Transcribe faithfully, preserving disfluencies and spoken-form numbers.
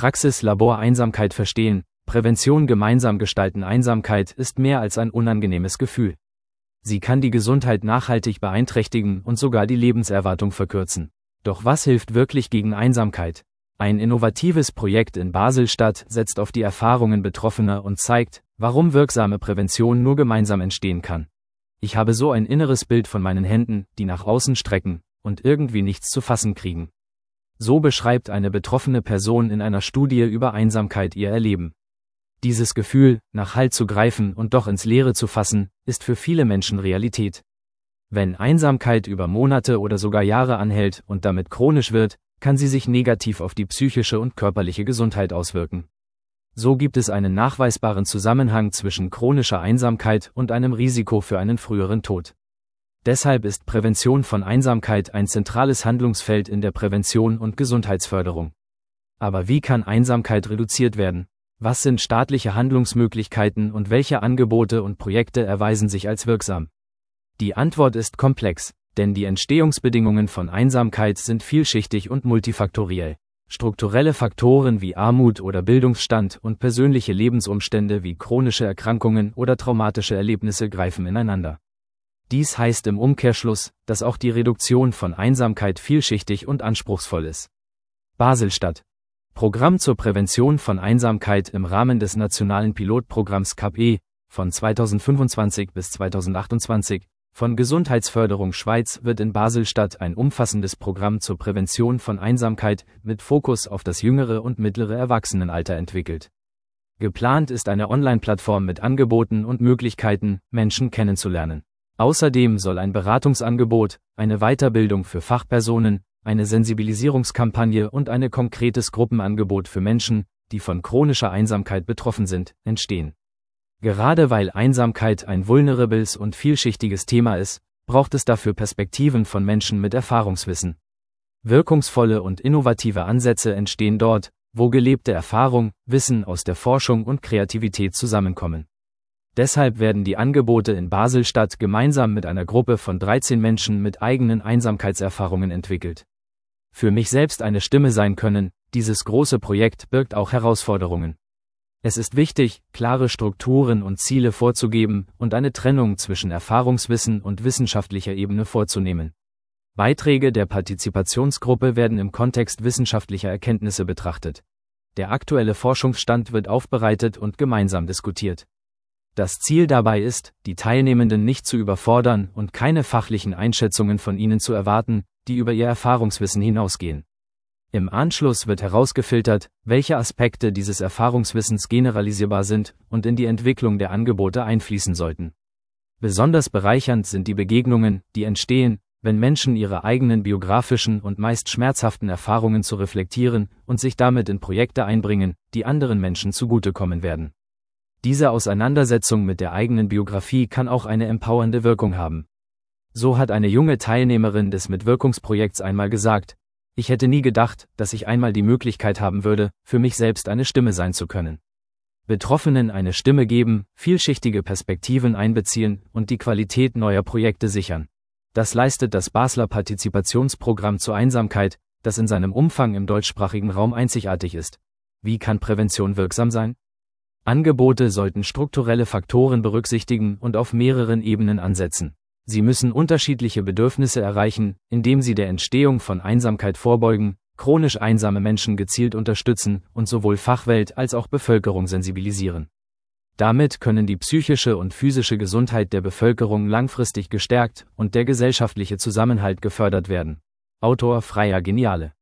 Praxis Labor Einsamkeit verstehen, Prävention gemeinsam gestalten. Einsamkeit ist mehr als ein unangenehmes Gefühl. Sie kann die Gesundheit nachhaltig beeinträchtigen und sogar die Lebenserwartung verkürzen. Doch was hilft wirklich gegen Einsamkeit? Ein innovatives Projekt in Basel-Stadt setzt auf die Erfahrungen Betroffener und zeigt, warum wirksame Prävention nur gemeinsam entstehen kann. Ich habe so ein inneres Bild von meinen Händen, die nach außen strecken und irgendwie nichts zu fassen kriegen. So beschreibt eine betroffene Person in einer Studie über Einsamkeit ihr Erleben. Dieses Gefühl, nach Halt zu greifen und doch ins Leere zu fassen, ist für viele Menschen Realität. Wenn Einsamkeit über Monate oder sogar Jahre anhält und damit chronisch wird, kann sie sich negativ auf die psychische und körperliche Gesundheit auswirken. So gibt es einen nachweisbaren Zusammenhang zwischen chronischer Einsamkeit und einem Risiko für einen früheren Tod. Deshalb ist Prävention von Einsamkeit ein zentrales Handlungsfeld in der Prävention und Gesundheitsförderung. Aber wie kann Einsamkeit reduziert werden? Was sind staatliche Handlungsmöglichkeiten und welche Angebote und Projekte erweisen sich als wirksam? Die Antwort ist komplex, denn die Entstehungsbedingungen von Einsamkeit sind vielschichtig und multifaktoriell. Strukturelle Faktoren wie Armut oder Bildungsstand und persönliche Lebensumstände wie chronische Erkrankungen oder traumatische Erlebnisse greifen ineinander. Dies heißt im Umkehrschluss, dass auch die Reduktion von Einsamkeit vielschichtig und anspruchsvoll ist. Basel-Stadt. Programm zur Prävention von Einsamkeit im Rahmen des nationalen Pilotprogramms C A P E von zweitausendfünfundzwanzig bis zweitausendachtundzwanzig von Gesundheitsförderung Schweiz wird in Basel-Stadt ein umfassendes Programm zur Prävention von Einsamkeit mit Fokus auf das jüngere und mittlere Erwachsenenalter entwickelt. Geplant ist eine Online-Plattform mit Angeboten und Möglichkeiten, Menschen kennenzulernen. Außerdem soll ein Beratungsangebot, eine Weiterbildung für Fachpersonen, eine Sensibilisierungskampagne und ein konkretes Gruppenangebot für Menschen, die von chronischer Einsamkeit betroffen sind, entstehen. Gerade weil Einsamkeit ein vulnerables und vielschichtiges Thema ist, braucht es dafür Perspektiven von Menschen mit Erfahrungswissen. Wirkungsvolle und innovative Ansätze entstehen dort, wo gelebte Erfahrung, Wissen aus der Forschung und Kreativität zusammenkommen. Deshalb werden die Angebote in Basel-Stadt gemeinsam mit einer Gruppe von dreizehn Menschen mit eigenen Einsamkeitserfahrungen entwickelt. Für mich selbst eine Stimme sein können, dieses große Projekt birgt auch Herausforderungen. Es ist wichtig, klare Strukturen und Ziele vorzugeben und eine Trennung zwischen Erfahrungswissen und wissenschaftlicher Ebene vorzunehmen. Beiträge der Partizipationsgruppe werden im Kontext wissenschaftlicher Erkenntnisse betrachtet. Der aktuelle Forschungsstand wird aufbereitet und gemeinsam diskutiert. Das Ziel dabei ist, die Teilnehmenden nicht zu überfordern und keine fachlichen Einschätzungen von ihnen zu erwarten, die über ihr Erfahrungswissen hinausgehen. Im Anschluss wird herausgefiltert, welche Aspekte dieses Erfahrungswissens generalisierbar sind und in die Entwicklung der Angebote einfließen sollten. Besonders bereichernd sind die Begegnungen, die entstehen, wenn Menschen ihre eigenen biografischen und meist schmerzhaften Erfahrungen zu reflektieren und sich damit in Projekte einbringen, die anderen Menschen zugutekommen werden. Diese Auseinandersetzung mit der eigenen Biografie kann auch eine empowernde Wirkung haben. So hat eine junge Teilnehmerin des Mitwirkungsprojekts einmal gesagt: Ich hätte nie gedacht, dass ich einmal die Möglichkeit haben würde, für mich selbst eine Stimme sein zu können. Betroffenen eine Stimme geben, vielschichtige Perspektiven einbeziehen und die Qualität neuer Projekte sichern. Das leistet das Basler Partizipationsprogramm zur Einsamkeit, das in seinem Umfang im deutschsprachigen Raum einzigartig ist. Wie kann Prävention wirksam sein? Angebote sollten strukturelle Faktoren berücksichtigen und auf mehreren Ebenen ansetzen. Sie müssen unterschiedliche Bedürfnisse erreichen, indem sie der Entstehung von Einsamkeit vorbeugen, chronisch einsame Menschen gezielt unterstützen und sowohl Fachwelt als auch Bevölkerung sensibilisieren. Damit können die psychische und physische Gesundheit der Bevölkerung langfristig gestärkt und der gesellschaftliche Zusammenhalt gefördert werden. Autor Freya Geniale.